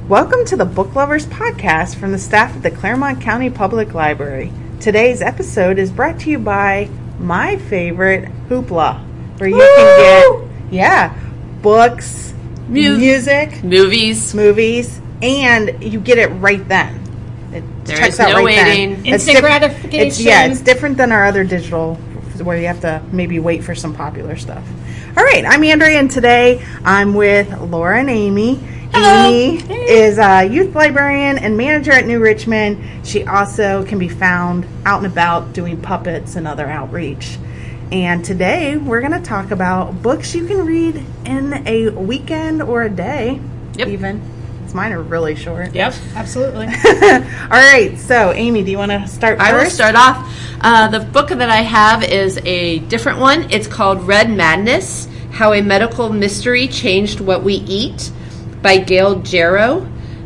Welcome to the Book Lovers Podcast from the staff at the Claremont County Public Library. Today's episode is brought to you by my favorite Hoopla, where you can get, books, music, movies, and you get it right then. There is no waiting. Instant gratification. It's different than our other digital, where you have to maybe wait for some popular stuff. All right, I'm Andrea, and today I'm with Laura and Amy. Hello. Amy is a youth librarian and manager at New Richmond. She also can be found out and about doing puppets and other outreach. And today we're going to talk about books you can read in a weekend or a day. Yep. Even. Mine are really short. Yep, absolutely. All right, so Amy, do you want to start first? I will start off. The book that I have is a different one. It's called Red Madness, How a Medical Mystery Changed What We Eat, by Gail Jarrow.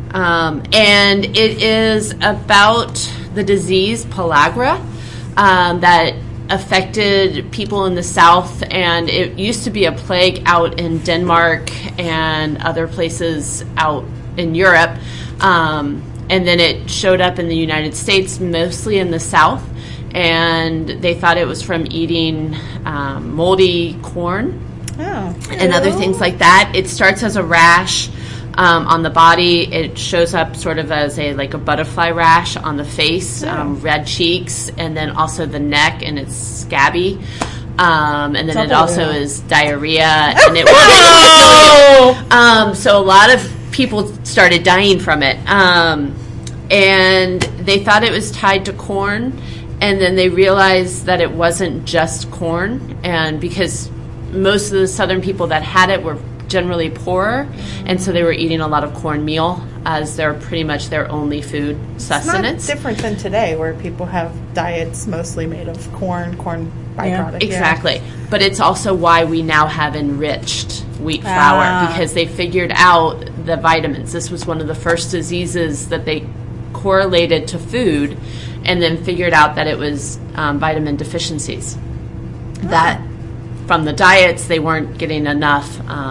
And it is about the disease pellagra that affected people in the South, and it used to be a plague out in Denmark and other places out in Europe, and then it showed up in the United States, mostly in the South, and they thought it was from eating moldy corn and other things like that. It starts as a rash on the body. It shows up sort of as a butterfly rash on the face, red cheeks, and then also the neck, and it's scabby. And then it also is diarrhea, and it was so a lot of people started dying from it, and they thought it was tied to corn, and then they realized that it wasn't just corn, and because most of the southern people that had it were generally poorer, and so they were eating a lot of cornmeal as they're pretty much their only food sustenance. It's not different than today, where people have diets mostly made of corn byproduct. Exactly. But it's also why we now have enriched wheat flour, because they figured out the vitamins. This was one of the first diseases that they correlated to food, and then figured out that it was vitamin deficiencies. That from the diets, they weren't getting enough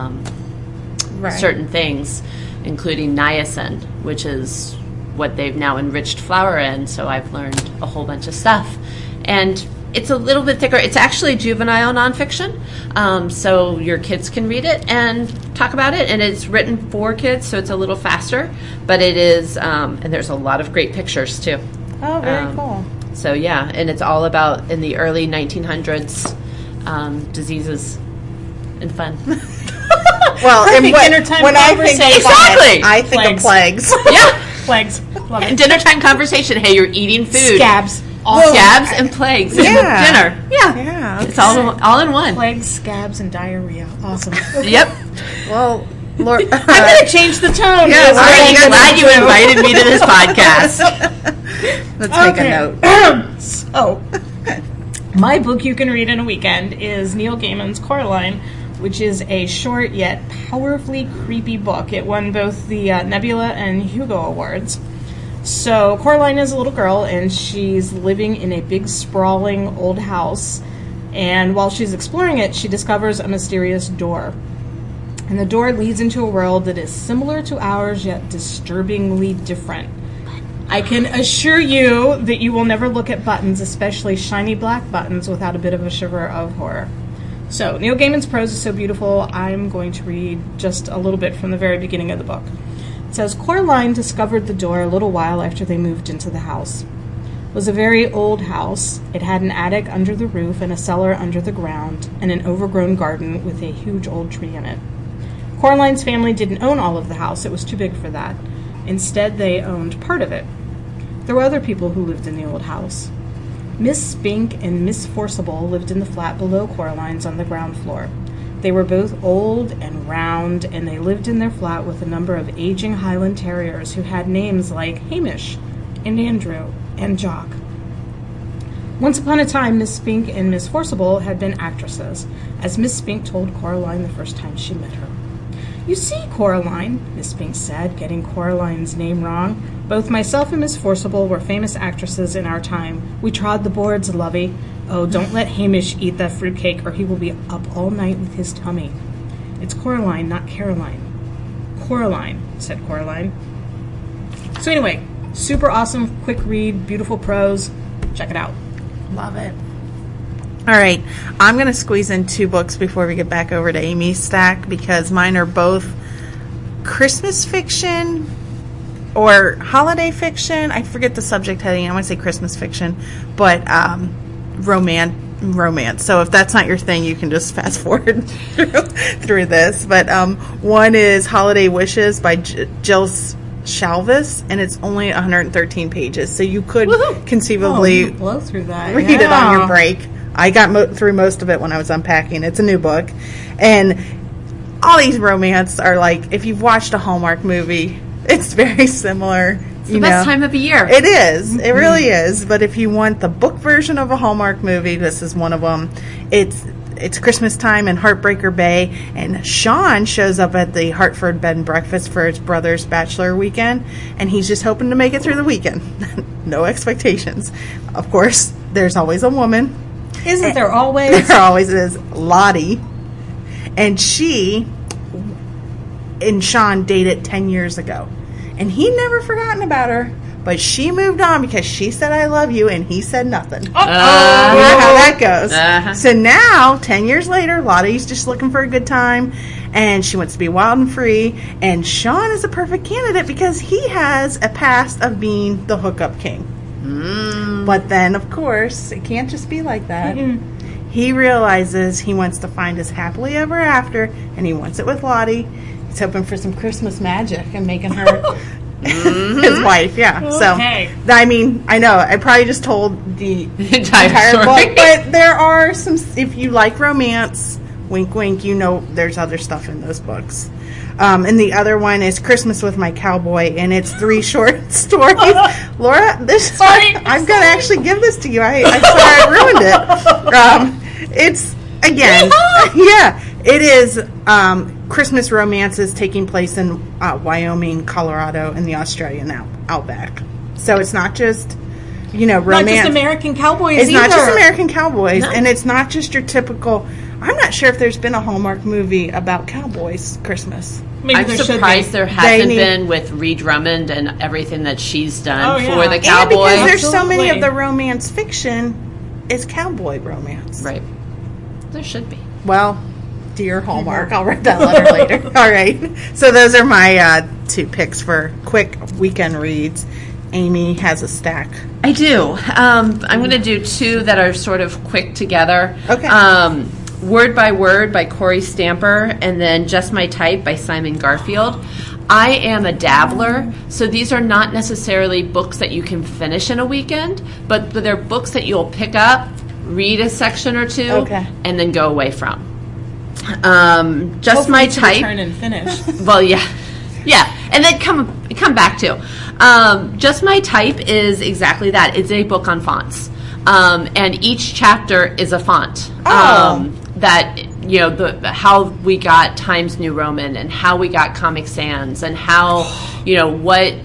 certain things, including niacin, which is what they've now enriched flour in. So I've learned a whole bunch of stuff. And it's a little bit thicker. It's actually juvenile nonfiction, so your kids can read it and talk about it. And it's written for kids, so it's a little faster. But it is, and there's a lot of great pictures, too. Oh, very cool. So, yeah, and it's all about, in the early 1900s, diseases and fun. Well, and when I think exactly, I think of plagues. Yeah, plagues. Love it. Dinnertime conversation. Hey, you're eating food. Scabs. Scabs and plagues. Yeah. Dinner. Yeah. Okay. It's all in one. Plagues, scabs, and diarrhea. Awesome. Yep. Well, Laura, I'm going to change the tone. Yes, I'm glad you invited me to this podcast. Let's make a note. So, my book you can read in a weekend is Neil Gaiman's Coraline, which is a short yet powerfully creepy book. It won both the Nebula and Hugo Awards. So Coraline is a little girl, and she's living in a big, sprawling old house. And while she's exploring it, she discovers a mysterious door. And the door leads into a world that is similar to ours, yet disturbingly different. I can assure you that you will never look at buttons, especially shiny black buttons, without a bit of a shiver of horror. So, Neil Gaiman's prose is so beautiful, I'm going to read just a little bit from the very beginning of the book. It says, Coraline discovered the door a little while after they moved into the house. It was a very old house. It had an attic under the roof and a cellar under the ground, and an overgrown garden with a huge old tree in it. Coraline's family didn't own all of the house. It was too big for that. Instead, they owned part of it. There were other people who lived in the old house. Miss Spink and Miss Forcible lived in the flat below Coraline's on the ground floor. They were both old and round, and they lived in their flat with a number of aging Highland Terriers who had names like Hamish and Andrew and Jock. Once upon a time, Miss Spink and Miss Forcible had been actresses, as Miss Spink told Coraline the first time she met her. You see, Coraline, Miss Spink said, getting Coraline's name wrong, both myself and Miss Forcible were famous actresses in our time. We trod the boards, lovey. Oh, don't let Hamish eat that fruitcake, or he will be up all night with his tummy. It's Coraline, not Caroline. Coraline, said Coraline. So anyway, super awesome, quick read, beautiful prose. Check it out. Love it. All right, I'm going to squeeze in 2 books before we get back over to Amy's stack, because mine are both Christmas fiction or holiday fiction. I forget the subject heading. I want to say Christmas fiction, but romance. So if that's not your thing, you can just fast forward through this. But one is Holiday Wishes by Jill Shalvis, and it's only 113 pages. So you could conceivably blow through that. Read it on your break. I got through most of it when I was unpacking. It's a new book. And all these romance are like, if you've watched a Hallmark movie, it's very similar. It's the best time of the year. It is. It really is. But if you want the book version of a Hallmark movie, this is one of them. It's Christmas time in Heartbreaker Bay, and Sean shows up at the Hartford Bed and Breakfast for his brother's bachelor weekend, and he's just hoping to make it through the weekend. No expectations. Of course, there's always a woman. Isn't there always? There always is. Lottie. And she and Sean dated 10 years ago. And he never forgotten about her. But she moved on because she said, I love you, and he said nothing. You know how that goes. So now, 10 years later, Lottie's just looking for a good time, and she wants to be wild and free. And Sean is a perfect candidate because he has a past of being the hookup king. But then, of course, it can't just be like that. He realizes he wants to find his happily ever after, and he wants it with Lottie. He's hoping for some Christmas magic and making her his wife. Yeah. Okay. So, I mean, I know I probably just told the entire story. book, but there are some. If you like romance, wink, wink, you know there's other stuff in those books. And the other one is Christmas with My Cowboy, and it's 3 short stories. Laura, I'm going to actually give this to you. I sorry I ruined it. It's, again, it is Christmas romances taking place in Wyoming, Colorado, and the Australian outback. So it's not just, romance. Not just American cowboys It's either. not just American cowboys, and it's not just your typical... I'm not sure if there's been a Hallmark movie about cowboys Christmas. Maybe I'm there should surprised be. there hasn't been with Ree Drummond and everything that she's done for the And cowboy. because there's so many Absolutely. of the romance fiction is cowboy romance. Right. There should be. Well, dear Hallmark, I'll write that letter later. All right. So those are my 2 picks for quick weekend reads. Amy has a stack. I do. I'm going to do 2 that are sort of quick together. Okay. Word by Word by Corey Stamper, and then Just My Type by Simon Garfield. I am a dabbler, so these are not necessarily books that you can finish in a weekend, but they're books that you'll pick up, read a section or 2, and then go away from. Just Hopefully My to Type. return and finish. Well, yeah, and then come back to. Just My Type is exactly that. It's a book on fonts, and each chapter is a font. That how we got Times New Roman and how we got Comic Sans and how what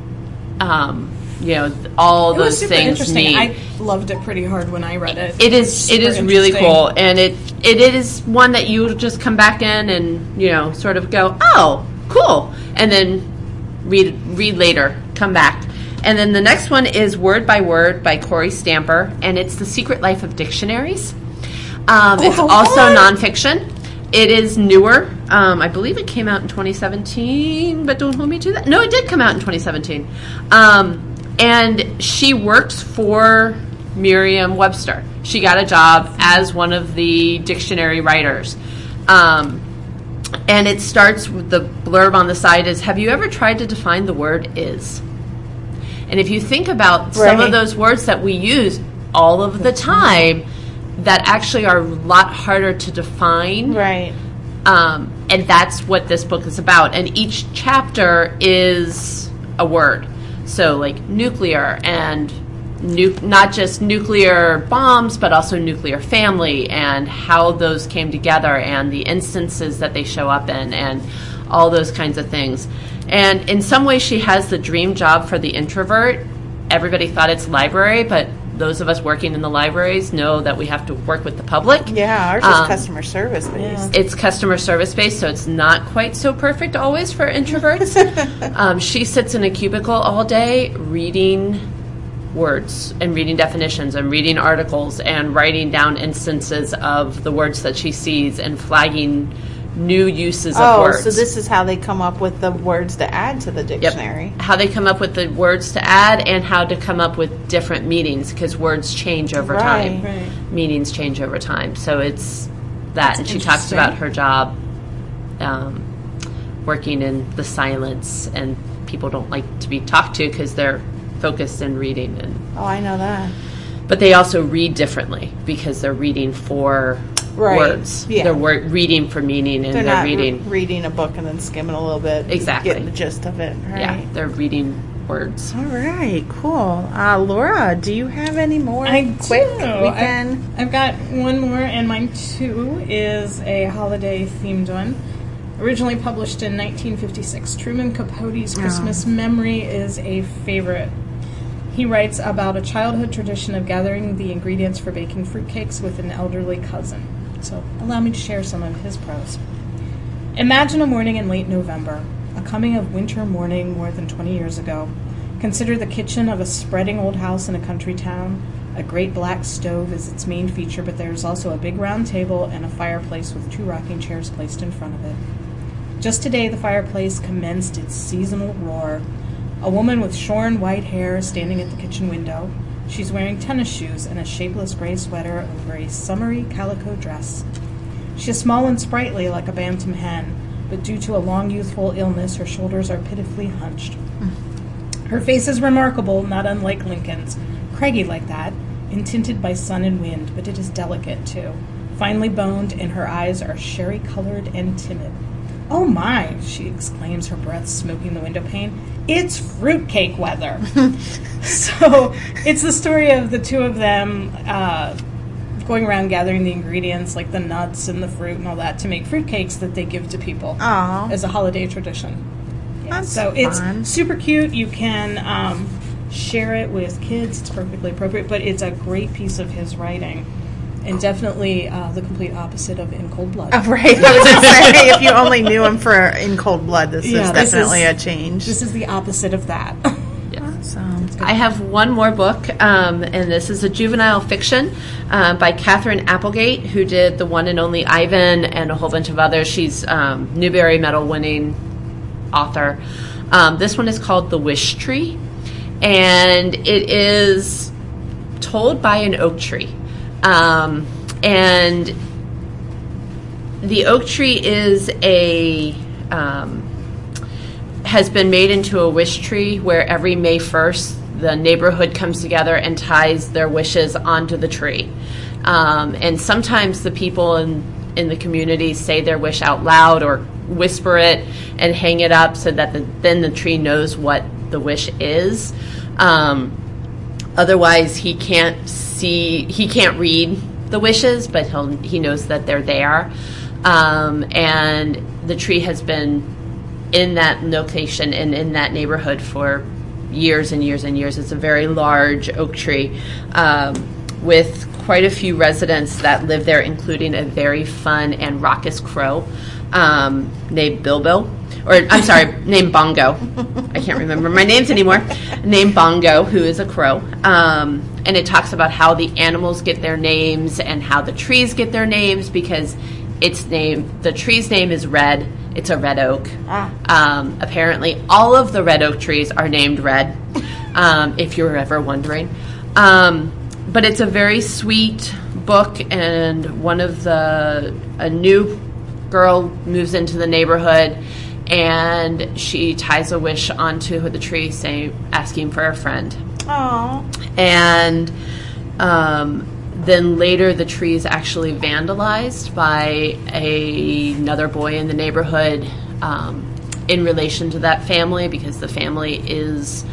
all those things mean. I loved it pretty hard when I read it. It is really cool, and it is one that you just come back in and sort of go, oh, cool, and then read later, come back. And then the next one is Word by Word by Corey Stamper, and it's The Secret Life of Dictionaries. It's also nonfiction. It is newer. I believe it came out in 2017, but don't hold me to that. No, it did come out in 2017. And she works for Merriam-Webster. She got a job as one of the dictionary writers. And it starts with the blurb on the side is, have you ever tried to define the word is? And if you think about some of those words that we use all of the time that actually are a lot harder to define. Right. And that's what this book is about. And each chapter is a word. So like nuclear and not just nuclear bombs, but also nuclear family and how those came together and the instances that they show up in and all those kinds of things. And in some ways she has the dream job for the introvert. Everybody thought it's library, but those of us working in the libraries know that we have to work with the public. Yeah, ours is customer service based. It's customer service based, so it's not quite so perfect always for introverts. She sits in a cubicle all day reading words and reading definitions and reading articles and writing down instances of the words that she sees and flagging new uses of words. So this is how they come up with the words to add to the dictionary. Yep. How they come up with the words to add and how to come up with different meanings, because words change over time. Right. Meanings change over time. So it's that. And she talks about her job working in the silence, and people don't like to be talked to because they're focused in reading. Oh, I know that. But they also read differently because they're reading for words. Yeah. They're reading for meaning, and they're not reading reading a book and then skimming a little bit. Exactly. Getting the gist of it. Right. Yeah, they're reading words. All right, cool. Laura, do you have any more quick weekend? I've got one more, and mine too is a holiday-themed one. Originally published in 1956, Truman Capote's Christmas Memory is a favorite. He writes about a childhood tradition of gathering the ingredients for baking fruitcakes with an elderly cousin. So allow me to share some of his prose. Imagine a morning in late November, a coming of winter morning more than 20 years ago. Consider the kitchen of a spreading old house in a country town. A great black stove is its main feature, but there is also a big round table and a fireplace with 2 rocking chairs placed in front of it. Just today, the fireplace commenced its seasonal roar. A woman with shorn white hair is standing at the kitchen window. She's wearing tennis shoes and a shapeless gray sweater over a summery calico dress. She is small and sprightly like a bantam hen, but due to a long youthful illness, her shoulders are pitifully hunched. Her face is remarkable, not unlike Lincoln's, craggy like that, and tinted by sun and wind, but it is delicate too, finely boned, and her eyes are sherry-colored and timid. "Oh my," she exclaims, her breath smoking the window pane. "It's fruitcake weather." So it's the story of the two of them going around gathering the ingredients, like the nuts and the fruit and all that, to make fruitcakes that they give to people as a holiday tradition. Yeah, so it's super cute. You can share it with kids. It's perfectly appropriate, but it's a great piece of his writing. And definitely the complete opposite of In Cold Blood. Oh, right. I was going to say, if you only knew him for In Cold Blood, this is definitely a change. This is the opposite of that. Awesome. I have one more book, and this is a juvenile fiction by Catherine Applegate, who did The One and Only Ivan and a whole bunch of others. She's Newbery Medal winning author. This one is called The Wish Tree, and it is told by an oak tree. And the oak tree is has been made into a wish tree where every May 1st the neighborhood comes together and ties their wishes onto the tree. And sometimes the people in the community say their wish out loud or whisper it and hang it up so that then the tree knows what the wish is. Otherwise, he can't read the wishes, but he knows that they're there. And the tree has been in that location and in that neighborhood for years and years and years. It's a very large oak tree with quite a few residents that live there, including a very fun and raucous crow named Bilbo. Named Bongo. I can't remember my names anymore. Named Bongo, who is a crow. And it talks about how the animals get their names and how the trees get their names, because the tree's name is Red. It's a red oak. Apparently, all of the red oak trees are named Red, if you're ever wondering. But it's a very sweet book, and a new girl moves into the neighborhood, and she ties a wish onto the tree, asking for a friend. Aww. And then later the tree is actually vandalized by another boy in the neighborhood in relation to that family, because the family is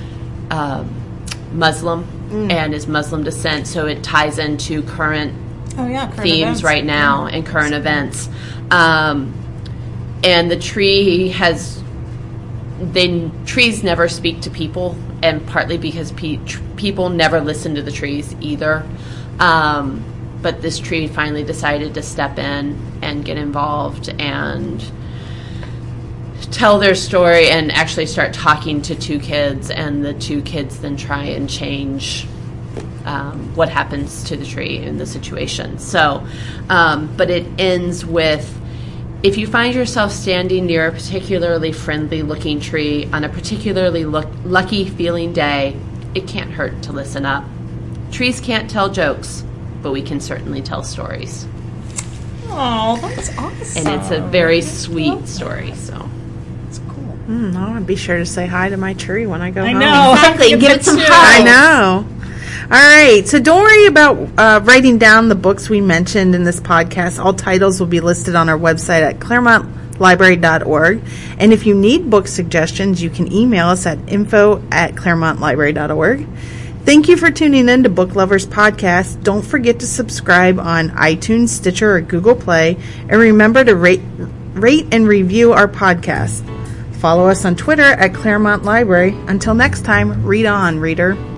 Muslim and is Muslim descent, so it ties into current themes events right now and current events. And the tree has trees never speak to people, and partly because people never listen to the trees either. But this tree finally decided to step in and get involved and tell their story and actually start talking to two kids, and the two kids then try and change what happens to the tree in the situation. So, but it ends with, if you find yourself standing near a particularly friendly-looking tree on a particularly lucky-feeling day, it can't hurt to listen up. Trees can't tell jokes, but we can certainly tell stories. Oh, that's awesome. And it's a very sweet story, so. That's cool. I want to be sure to say hi to my tree when I go home. I know. Exactly, give it some too. hugs. I know. All right, so don't worry about writing down the books we mentioned in this podcast. All titles will be listed on our website at ClaremontLibrary.org. And if you need book suggestions, you can email us at info@ClaremontLibrary.org. Thank you for tuning in to Book Lovers Podcast. Don't forget to subscribe on iTunes, Stitcher, or Google Play. And remember to rate and review our podcast. Follow us on Twitter at Claremont Library. Until next time, read on, reader.